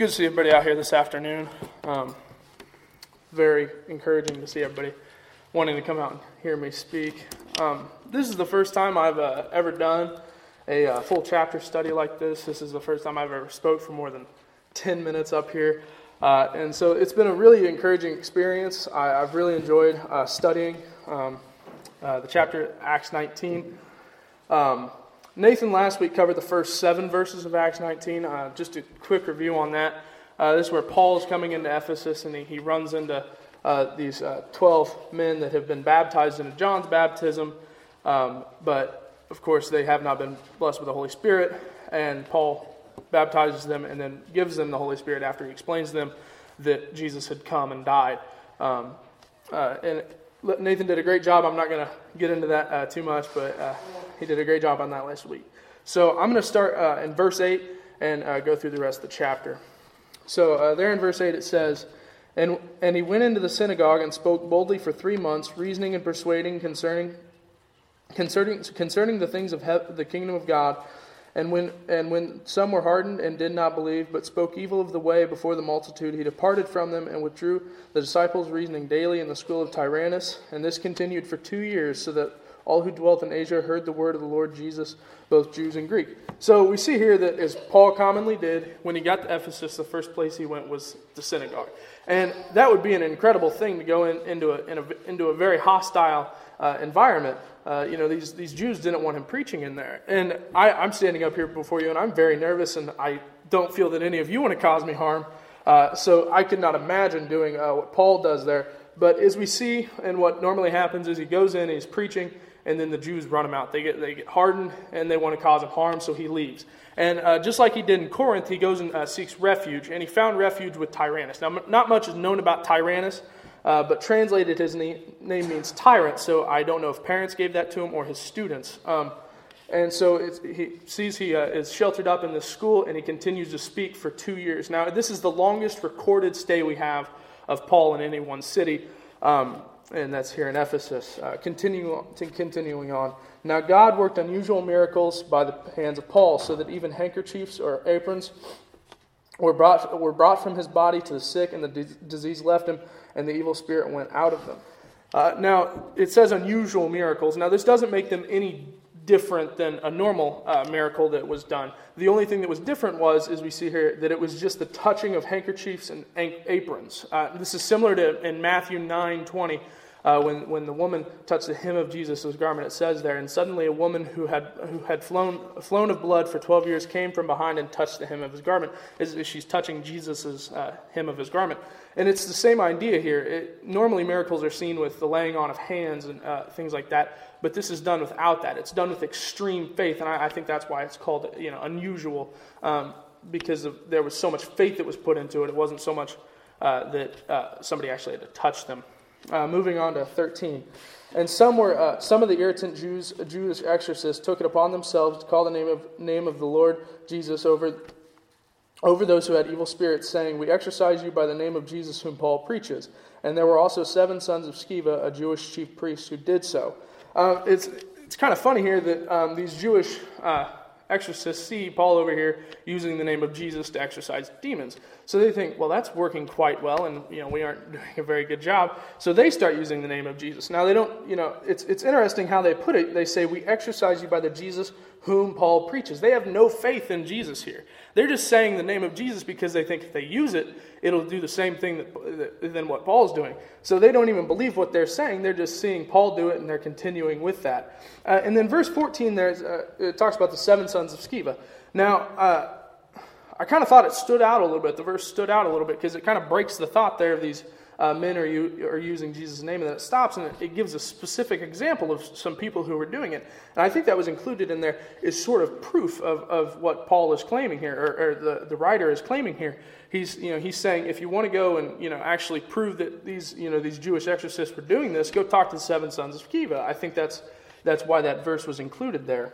Good to see everybody out here this afternoon. Very encouraging to see everybody wanting to come out and hear me speak. This is the first time I've ever done a full chapter study like this. This is the first time I've ever spoke for more than 10 minutes up here. And so it's been a really encouraging experience. I've really enjoyed studying the chapter Acts 19. Nathan last week covered the first 7 verses of Acts 19. Just a quick review on that. This is where Paul is coming into Ephesus, and he runs into these 12 men that have been baptized into John's baptism. But, of course, they have not been blessed with the Holy Spirit. And Paul baptizes them and then gives them the Holy Spirit after he explains to them that Jesus had come and died. And Nathan did a great job. I'm not going to get into that too much, but he did a great job on that last week. So I'm going to start in verse 8 and go through the rest of the chapter. So there in verse 8 it says, And he went into the synagogue and spoke boldly for 3 months, reasoning and persuading concerning the things of the kingdom of God. And when some were hardened and did not believe, but spoke evil of the way before the multitude, he departed from them and withdrew the disciples, reasoning daily in the school of Tyrannus. And this continued for 2 years, so that all who dwelt in Asia heard the word of the Lord Jesus, both Jews and Greek. So we see here that, as Paul commonly did, when he got to Ephesus, the first place he went was the synagogue. And that would be an incredible thing to go into a very hostile environment. These Jews didn't want him preaching in there. And I'm standing up here before you, and I'm very nervous, and I don't feel that any of you want to cause me harm. So I could not imagine doing what Paul does there. But as we see, and what normally happens is he goes in and he's preaching, and then the Jews run him out. They get hardened, and they want to cause him harm, so he leaves. And just like he did in Corinth, he goes and seeks refuge, and he found refuge with Tyrannus. Now, not much is known about Tyrannus, but translated his name means tyrant, so I don't know if parents gave that to him or his students. And so he sees he is sheltered up in this school, and he continues to speak for 2 years. Now, this is the longest recorded stay we have of Paul in any one city. And that's here in Ephesus. Continuing on. Now God worked unusual miracles by the hands of Paul, so that even handkerchiefs or aprons were brought from his body to the sick, and the disease left him, and the evil spirit went out of them. Now, it says unusual miracles. Now, this doesn't make them any different than a normal miracle that was done. The only thing that was different was, as we see here, that it was just the touching of handkerchiefs and aprons. This is similar to in Matthew 9:20, when the woman touched the hem of Jesus' garment. It says there, and suddenly a woman who had flown of blood for 12 years came from behind and touched the hem of his garment, as she's touching Jesus' hem of his garment. And it's the same idea here. Normally miracles are seen with the laying on of hands and things like that. But this is done without that. It's done with extreme faith, and I think that's why it's called unusual, because there was so much faith that was put into it. It wasn't so much that somebody actually had to touch them. Moving on to 13, and some of the irritant Jewish exorcists took it upon themselves to call the name of the Lord Jesus over those who had evil spirits, saying, "We exorcise you by the name of Jesus whom Paul preaches." And there were also 7 sons of Sceva, a Jewish chief priest, who did so. It's kind of funny here that these Jewish exorcists see Paul over here using the name of Jesus to exorcise demons. So they think, well, that's working quite well, and we aren't doing a very good job. So they start using the name of Jesus. Now they don't, it's interesting how they put it. They say, "We exorcise you by the Jesus whom Paul preaches." They have no faith in Jesus here. They're just saying the name of Jesus because they think if they use it, it'll do the same thing than what Paul's doing. So they don't even believe what they're saying. They're just seeing Paul do it, and they're continuing with that. And then verse 14 there, it talks about the 7 sons of Sceva. Now, I kind of thought it stood out a little bit. The verse stood out a little bit because it kind of breaks the thought there of these men are using Jesus' name, and then it stops, and it gives a specific example of some people who were doing it. And I think that was included in there is sort of proof of what Paul is claiming here, or the writer is claiming here. He's saying, if you want to go and actually prove that these Jewish exorcists were doing this, go talk to the 7 sons of Sceva. I think that's why that verse was included there.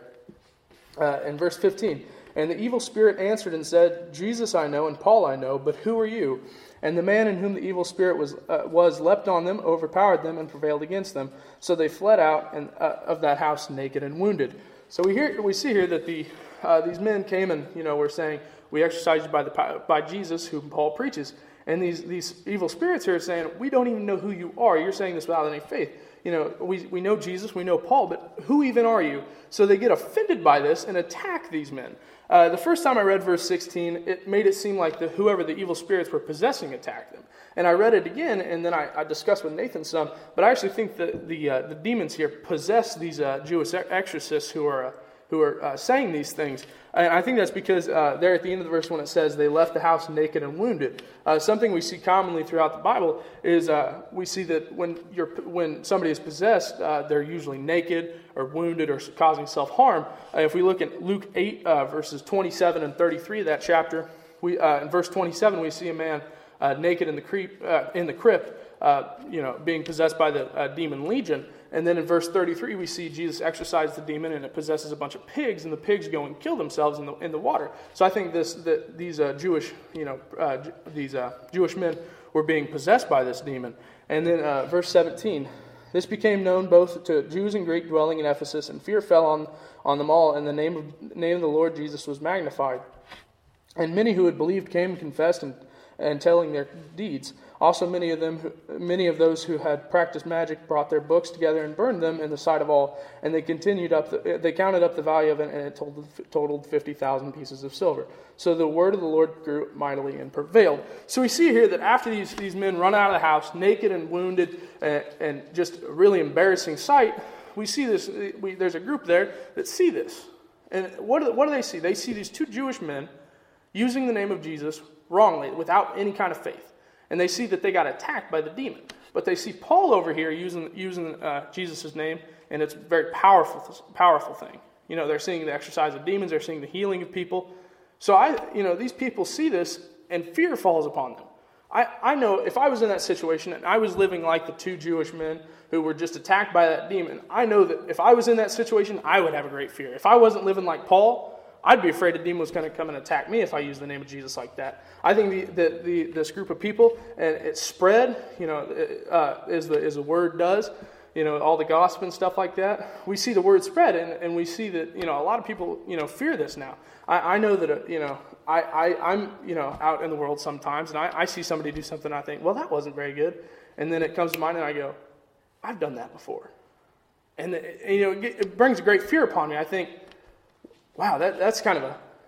In verse 15, and the evil spirit answered and said, "Jesus I know, and Paul I know, but who are you?" And the man in whom the evil spirit was leapt on them, overpowered them, and prevailed against them. So they fled out of that house naked and wounded. So we see here that these men came and were saying, We exorcise you by Jesus, whom Paul preaches. And these evil spirits here are saying, we don't even know who you are. You're saying this without any faith. We know Jesus, we know Paul, but who even are you? So they get offended by this and attack these men. The first time I read verse 16, it made it seem like whoever the evil spirits were possessing attacked them. And I read it again, and then I discussed with Nathan some, but I actually think that the demons here possess these Jewish exorcists who are saying these things. And I think that's because there at the end of the verse when it says they left the house naked and wounded. Something we see commonly throughout the Bible is we see that when somebody is possessed, they're usually naked or wounded or causing self-harm. If we look at Luke 8, verses 27 and 33 of that chapter, in verse 27 we see a man naked in the crypt, being possessed by the demon Legion. And then in verse 33, we see Jesus exorcise the demon, and it possesses a bunch of pigs, and the pigs go and kill themselves in the water. So I think these Jewish men were being possessed by this demon. And then verse 17, this became known both to Jews and Greek dwelling in Ephesus, and fear fell on them all, and the name of the Lord Jesus was magnified. And many who had believed came and confessed and telling their deeds. Also many of those who had practiced magic brought their books together and burned them in the sight of all. And they counted up the value of it, and it totaled 50,000 pieces of silver. So the word of the Lord grew mightily and prevailed. So we see here that after these men run out of the house, naked and wounded, and just a really embarrassing sight, we see this. There's a group there that see this. And what do they see? They see these two Jewish men using the name of Jesus wrongly, without any kind of faith. And they see that they got attacked by the demon. But they see Paul over here using Jesus' name, and it's a very powerful thing. They're seeing the exorcise of demons, they're seeing the healing of people. So these people see this, and fear falls upon them. I know if I was in that situation, and I was living like the two Jewish men who were just attacked by that demon, I know that if I was in that situation, I would have a great fear. If I wasn't living like Paul, I'd be afraid a demon was going to come and attack me if I used the name of Jesus like that. I think this group of people, and it spread, as the word does, all the gossip and stuff like that. We see the word spread, and we see that, a lot of people, fear this now. I know that, I'm, out in the world sometimes, and I see somebody do something, I think, well, that wasn't very good. And then it comes to mind, and I go, I've done that before. And, it brings a great fear upon me. I think, wow, that's kind of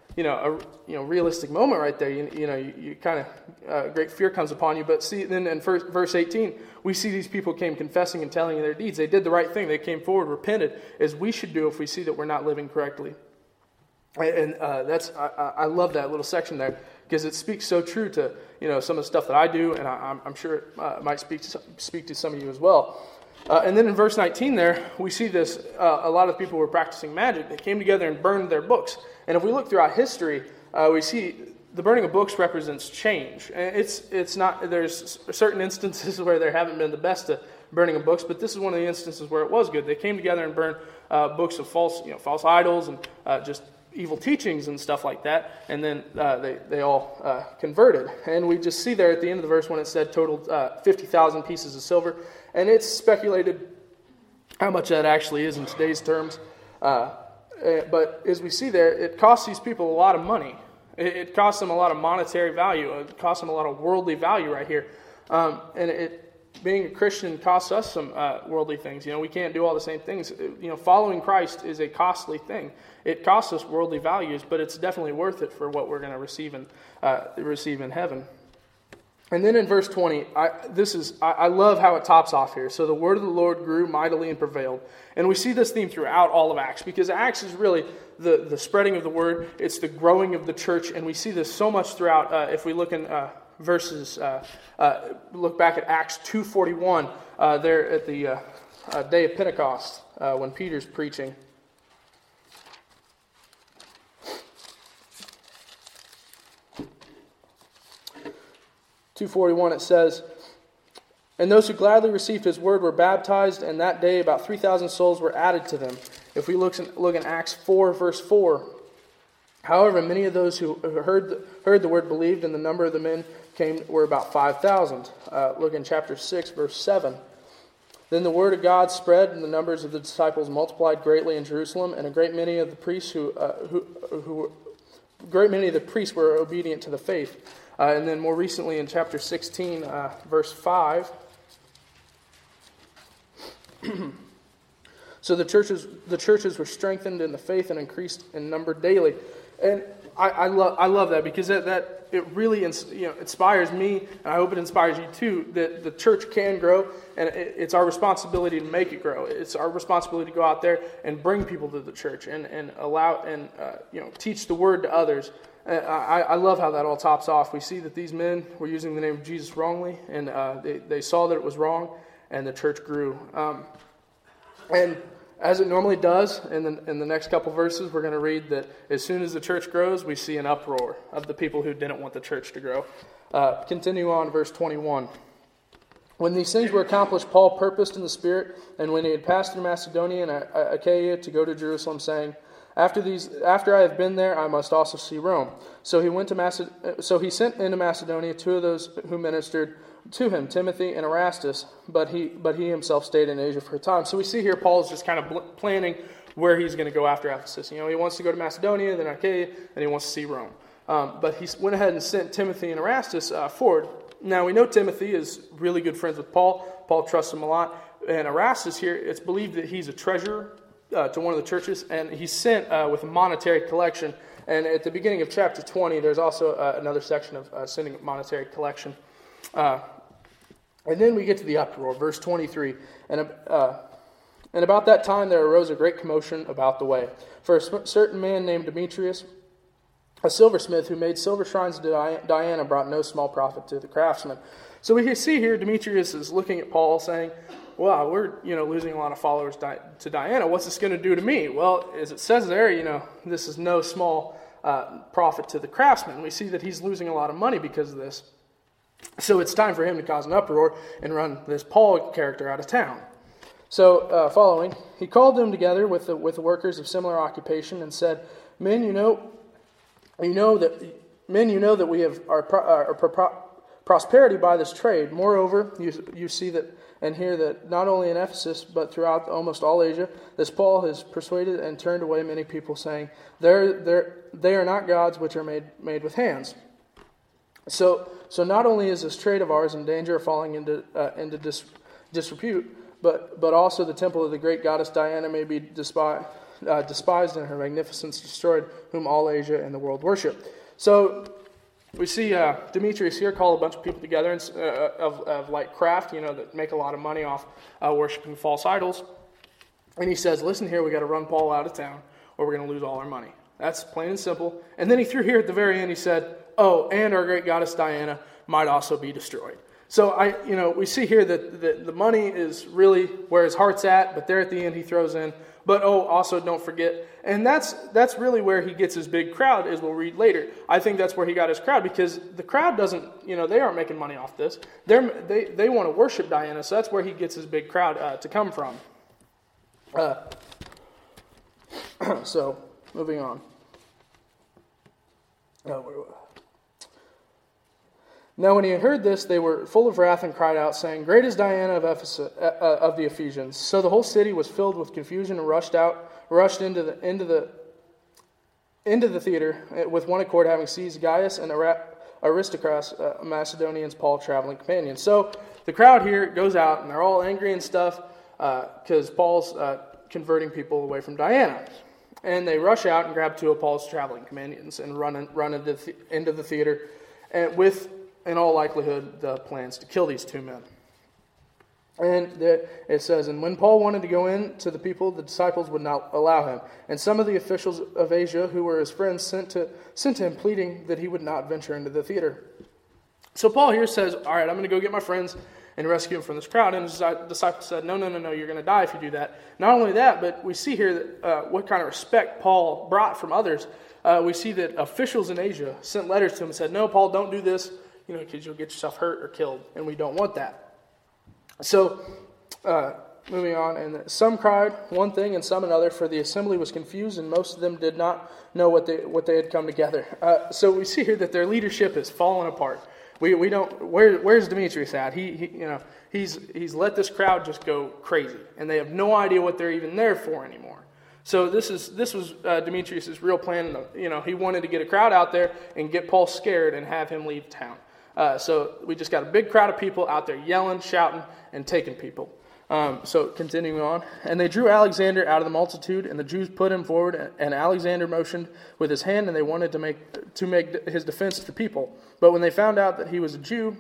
a realistic moment right there. You kind of great fear comes upon you. But see, then in verse 18, we see these people came confessing and telling their deeds. They did the right thing. They came forward, repented, as we should do if we see that we're not living correctly. And I love that little section there because it speaks so true to some of the stuff that I do, and I'm sure it might speak to some of you as well. And then in verse 19 there, we see this, a lot of people were practicing magic. They came together and burned their books. And if we look throughout history, we see the burning of books represents change. And it's not, there's certain instances where there haven't been the best at burning of books, but this is one of the instances where it was good. They came together and burned books of false idols and just evil teachings and stuff like that, and then they all converted. And we just see there at the end of the verse when it said totaled 50,000 pieces of silver, and it's speculated how much that actually is in today's terms. But as we see there, it costs these people a lot of money. It costs them a lot of monetary value. It costs them a lot of worldly value right here. And being a Christian costs us some worldly things. We can't do all the same things. Following Christ is a costly thing. It costs us worldly values, but it's definitely worth it for what we're going to receive in heaven. And then in verse 20, I love how it tops off here. So the word of the Lord grew mightily and prevailed. And we see this theme throughout all of Acts, because Acts is really the spreading of the word. It's the growing of the church, and we see this so much throughout. If we look in verses, look back at Acts 2:41, there at the day of Pentecost, when Peter's preaching. (2:41) it says, "And those who gladly received his word were baptized, and that day about 3,000 souls were added to them." If we look in Acts 4, verse 4, "However, many of those who heard the word believed, and the number of the men were about 5,000. Look in chapter 6, verse 7. "Then the word of God spread, and the numbers of the disciples multiplied greatly in Jerusalem, and a great many of the priests who great many of the priests were obedient to the faith. And then more recently in chapter 16, verse 5, so the churches were strengthened in the faith and increased in number daily. And I love that, because that it really inspires me, and I hope it inspires you too, that the church can grow, and it's our responsibility to make it grow. It's our responsibility to go out there and bring people to the church and allow and teach the word to others. I love how that all tops off. We see that these men were using the name of Jesus wrongly, and they saw that it was wrong, and the church grew. And as it normally does, in the next couple verses, we're going to read that as soon as the church grows, we see an uproar of the people who didn't want the church to grow. Continue on, verse 21. When these things were accomplished, Paul purposed in the Spirit, and when he had passed through Macedonia and Achaia, to go to Jerusalem, saying, After I have been there, I must also see Rome. So he sent into Macedonia two of those who ministered to him, Timothy and Erastus, but he himself stayed in Asia for a time. So we see here Paul's just kind of planning where he's going to go after Ephesus. He wants to go to Macedonia, then Achaia, and he wants to see Rome. But he went ahead and sent Timothy and Erastus forward. Now we know Timothy is really good friends with Paul. Paul trusts him a lot. And Erastus here, it's believed that he's a treasurer to one of the churches, and he's sent with a monetary collection. And at the beginning of chapter 20, there's also another section of sending monetary collection. And then we get to the uproar, verse 23. And about that time there arose a great commotion about the way. For a certain man named Demetrius, a silversmith who made silver shrines to Diana, brought no small profit to the craftsmen. So we can see here Demetrius is looking at Paul saying, wow, we're losing a lot of followers to Diana. What's this going to do to me? Well, as it says there, this is no small profit to the craftsmen. We see that he's losing a lot of money because of this. So it's time for him to cause an uproar and run this Paul character out of town. So following, he called them together with the workers of similar occupation and said, Men, you know that we have our prosperity by this trade. Moreover, you see that and hear that not only in Ephesus but throughout almost all Asia, this Paul has persuaded and turned away many people, saying, They are not gods which are made with hands. So not only is this trade of ours in danger of falling into disrepute, but also the temple of the great goddess Diana may be despised and her magnificence destroyed, whom all Asia and the world worship. So we see Demetrius here call a bunch of people together of like craft, that make a lot of money off worshiping false idols. And he says, listen here, we got to run Paul out of town or we're going to lose all our money. That's plain and simple. And then he threw here at the very end, he said, oh, and our great goddess Diana might also be destroyed. So we see here that the money is really where his heart's at, but there at the end he throws in, but also don't forget. And that's really where he gets his big crowd, as we'll read later. I think that's where he got his crowd, because the crowd doesn't, they aren't making money off this. They want to worship Diana, so that's where he gets his big crowd to come from. So, moving on. Now when he had heard this, they were full of wrath and cried out, saying, Great is Diana of Ephesus, of the Ephesians. So the whole city was filled with confusion and rushed into the theater with one accord, having seized Gaius and Aristarchus, Macedonians, Paul, traveling companions. So the crowd here goes out, and they're all angry and stuff because Paul's converting people away from Diana. And they rush out and grab two of Paul's traveling companions and run into the theater, and with, in all likelihood, the plans to kill these two men. And it says, and when Paul wanted to go in to the people, the disciples would not allow him. And some of the officials of Asia, who were his friends, sent to him, pleading that he would not venture into the theater. So Paul here says, all right, I'm going to go get my friends and rescue him from this crowd. And his disciples said, no, you're going to die if you do that. Not only that, but we see here that what kind of respect Paul brought from others. We see that officials in Asia sent letters to him and said, no, Paul, don't do this, because you'll get yourself hurt or killed, and we don't want that. So, moving on, and some cried one thing and some another, for the assembly was confused, and most of them did not know what they had come together. So we see here that their leadership is falling apart. We don't. Where's Demetrius at? He's let this crowd just go crazy, and they have no idea what they're even there for anymore. So this was Demetrius' real plan. He wanted to get a crowd out there and get Paul scared and have him leave town. So we just got a big crowd of people out there yelling, shouting, and taking people. So continuing on, and they drew Alexander out of the multitude, and the Jews put him forward, and Alexander motioned with his hand, and they wanted to make his defense to the people. But when they found out that he was a Jew,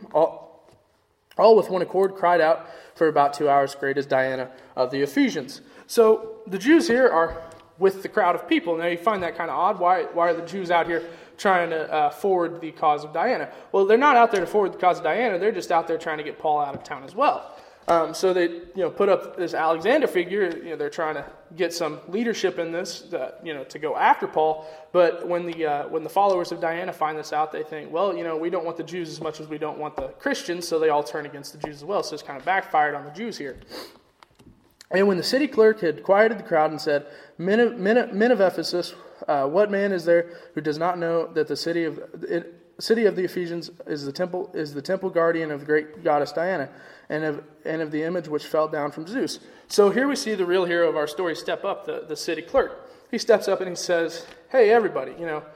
all with one accord cried out for about 2 hours, "Great is Diana of the Ephesians." So the Jews here are with the crowd of people. Now you find that kind of odd. Why are the Jews out here trying to forward the cause of Diana? Well, they're not out there to forward the cause of Diana. They're just out there trying to get Paul out of town as well. So they put up this Alexander figure. They're trying to get some leadership in this, to go after Paul. But when the followers of Diana find this out, they think, well, we don't want the Jews as much as we don't want the Christians, so they all turn against the Jews as well. So it's kind of backfired on the Jews here. And when the city clerk had quieted the crowd and said, Men of Ephesus, what man is there who does not know that the city of the Ephesians is the temple guardian of the great goddess Diana, and of the image which fell down from Zeus? So here we see the real hero of our story step up, the city clerk. He steps up and he says, "Hey, everybody,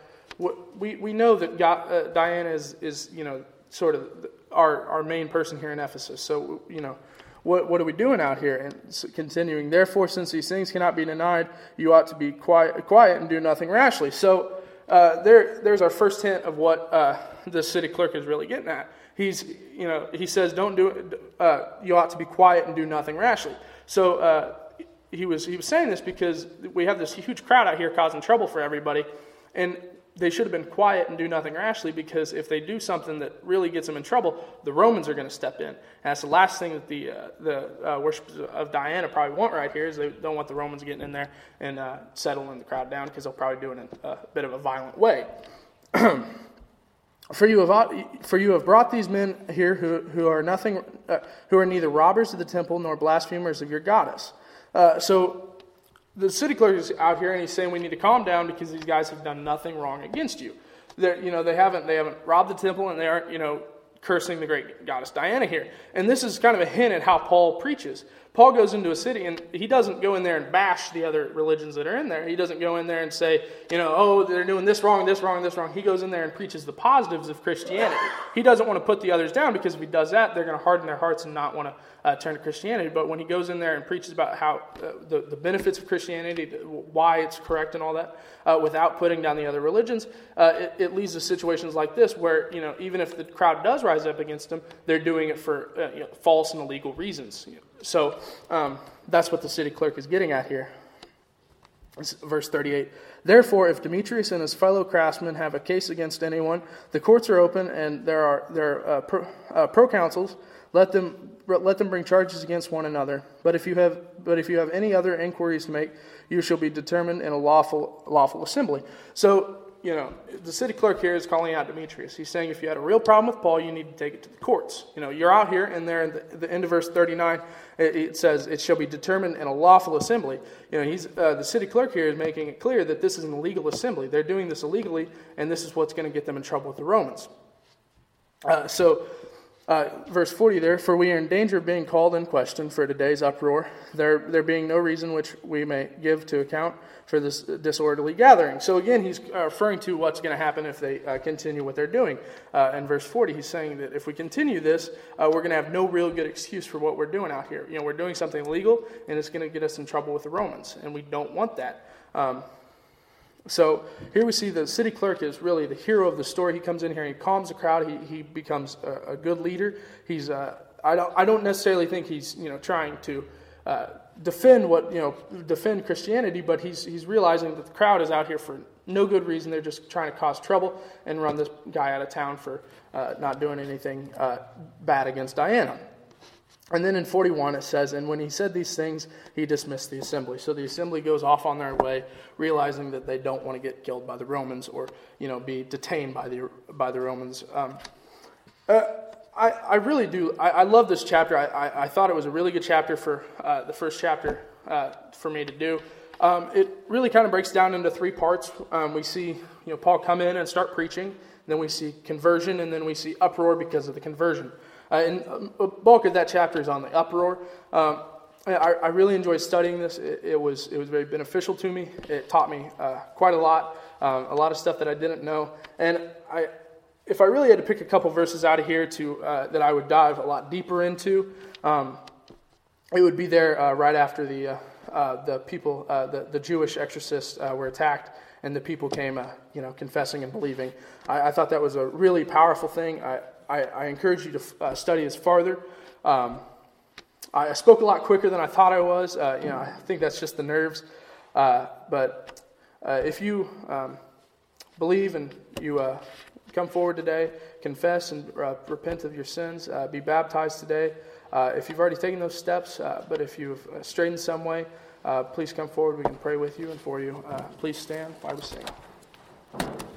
we know that Diana is sort of our main person here in Ephesus. So What are we doing out here?" And so continuing, "Therefore, since these things cannot be denied, you ought to be quiet and do nothing rashly." So there's our first hint of what the city clerk is really getting at. He says, "Don't do it. You ought to be quiet and do nothing rashly." So he was saying this because we have this huge crowd out here causing trouble for everybody, and they should have been quiet and do nothing rashly, because if they do something that really gets them in trouble, the Romans are going to step in. And that's the last thing that the worshippers of Diana probably want right here, is they don't want the Romans getting in there and settling the crowd down, because they'll probably do it in a bit of a violent way. For you have brought these men here who are neither robbers of the temple nor blasphemers of your goddess. So the city clerk is out here, and he's saying we need to calm down because these guys have done nothing wrong against you. They haven't robbed the temple, and they aren't cursing the great goddess Diana here. And this is kind of a hint at how Paul preaches. Paul goes into a city, and he doesn't go in there and bash the other religions that are in there. He doesn't go in there and say, they're doing this wrong, this wrong, this wrong. He goes in there and preaches the positives of Christianity. He doesn't want to put the others down, because if he does that, they're going to harden their hearts and not want to turn to Christianity. But when he goes in there and preaches about how the benefits of Christianity, why it's correct and all that, without putting down the other religions, it leads to situations like this where, even if the crowd does rise up against them, they're doing it for false and illegal reasons. So that's what the city clerk is getting at here. It's verse 38. "Therefore, if Demetrius and his fellow craftsmen have a case against anyone, the courts are open, and there are proconsuls. Let them bring charges against one another. But if you have any other inquiries to make, you shall be determined in a lawful assembly." So the city clerk here is calling out Demetrius. He's saying if you had a real problem with Paul, you need to take it to the courts. You're out here, and there in the end of verse 39, it says, "It shall be determined in a lawful assembly." The city clerk here is making it clear that this is an illegal assembly. They're doing this illegally, and this is what's going to get them in trouble with the Romans. Verse 40 there, "For we are in danger of being called in question for today's uproar, there being no reason which we may give to account for this disorderly gathering." So again, he's referring to what's going to happen if they continue what they're doing. In verse 40, he's saying that if we continue this, we're going to have no real good excuse for what we're doing out here. We're doing something illegal, and it's going to get us in trouble with the Romans, and we don't want that. So here we see the city clerk is really the hero of the story. He comes in here and he calms the crowd. He becomes a good leader. He's I don't necessarily think he's trying to defend Christianity, but he's realizing that the crowd is out here for no good reason. They're just trying to cause trouble and run this guy out of town for not doing anything bad against Diana. And then in 41 it says, "And when he said these things, he dismissed the assembly." So the assembly goes off on their way, realizing that they don't want to get killed by the Romans or be detained by the Romans. I really do. I love this chapter. I thought it was a really good chapter for the first chapter for me to do. It really kind of breaks down into three parts. We see Paul come in and start preaching. Then we see conversion, and then we see uproar because of the conversion. And a bulk of that chapter is on the uproar. I really enjoyed studying this. It was very beneficial to me. It taught me quite a lot of stuff that I didn't know. And if I really had to pick a couple verses out of here that I would dive a lot deeper into, it would be there right after the people, the Jewish exorcists were attacked, and the people came, confessing and believing. I thought that was a really powerful thing. I encourage you to study this farther. I spoke a lot quicker than I thought I was. I think that's just the nerves. But if you believe and you come forward today, confess and repent of your sins, be baptized today. If you've already taken those steps, but if you've strayed in some way, please come forward. We can pray with you and for you. Please stand while we sing.